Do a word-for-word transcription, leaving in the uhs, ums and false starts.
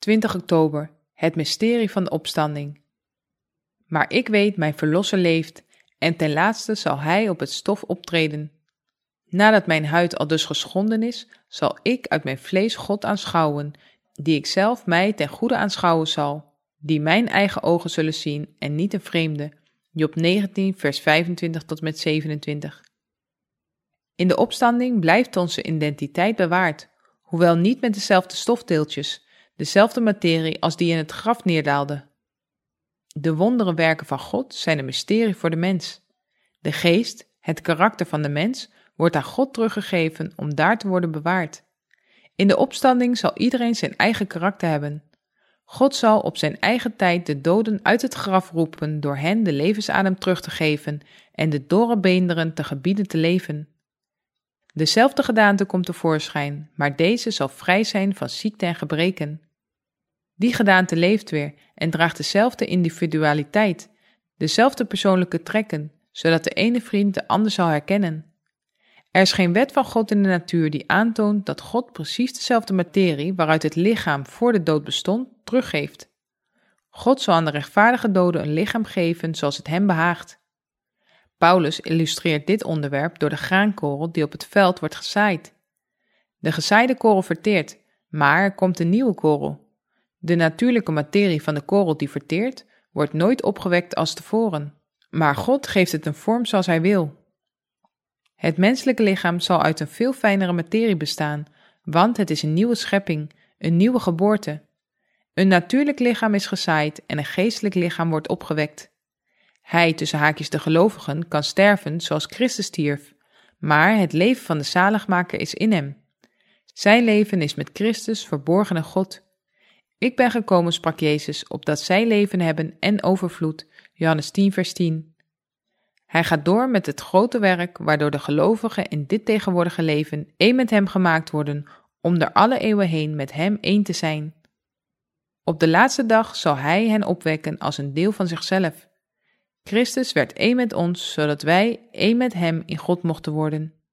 twintig oktober, het mysterie van de opstanding. Maar ik weet, mijn Verlosser leeft, en ten laatste zal hij op het stof optreden. Nadat mijn huid al dus geschonden is, zal ik uit mijn vlees God aanschouwen, die ik zelf mij ten goede aanschouwen zal, die mijn eigen ogen zullen zien en niet een vreemde. Job negentien, vers vijfentwintig tot met zevenentwintig. In de opstanding blijft onze identiteit bewaard, hoewel niet met dezelfde stofdeeltjes, dezelfde materie als die in het graf neerdaalde. De wonderenwerken van God zijn een mysterie voor de mens. De geest, het karakter van de mens, wordt aan God teruggegeven om daar te worden bewaard. In de opstanding zal iedereen zijn eigen karakter hebben. God zal op zijn eigen tijd de doden uit het graf roepen door hen de levensadem terug te geven en de dorre beenderen te gebieden te leven. Dezelfde gedaante komt tevoorschijn, maar deze zal vrij zijn van ziekte en gebreken. Die gedaante leeft weer en draagt dezelfde individualiteit, dezelfde persoonlijke trekken, zodat de ene vriend de ander zal herkennen. Er is geen wet van God in de natuur die aantoont dat God precies dezelfde materie waaruit het lichaam voor de dood bestond, teruggeeft. God zal aan de rechtvaardige doden een lichaam geven zoals het hem behaagt. Paulus illustreert dit onderwerp door de graankorrel die op het veld wordt gezaaid. De gezaaide korrel verteert, maar er komt een nieuwe korrel. De natuurlijke materie van de korrel die verteert, wordt nooit opgewekt als tevoren, maar God geeft het een vorm zoals hij wil. Het menselijke lichaam zal uit een veel fijnere materie bestaan, want het is een nieuwe schepping, een nieuwe geboorte. Een natuurlijk lichaam is gezaaid en een geestelijk lichaam wordt opgewekt. Hij, tussen haakjes de gelovigen, kan sterven zoals Christus stierf, maar het leven van de zaligmaker is in hem. Zijn leven is met Christus verborgen in God. Ik ben gekomen, sprak Jezus, opdat zij leven hebben en overvloed, Johannes tien, vers tien. Hij gaat door met het grote werk waardoor de gelovigen in dit tegenwoordige leven één met hem gemaakt worden, om door alle eeuwen heen met hem één te zijn. Op de laatste dag zal hij hen opwekken als een deel van zichzelf. Christus werd één met ons, zodat wij één met hem in God mochten worden.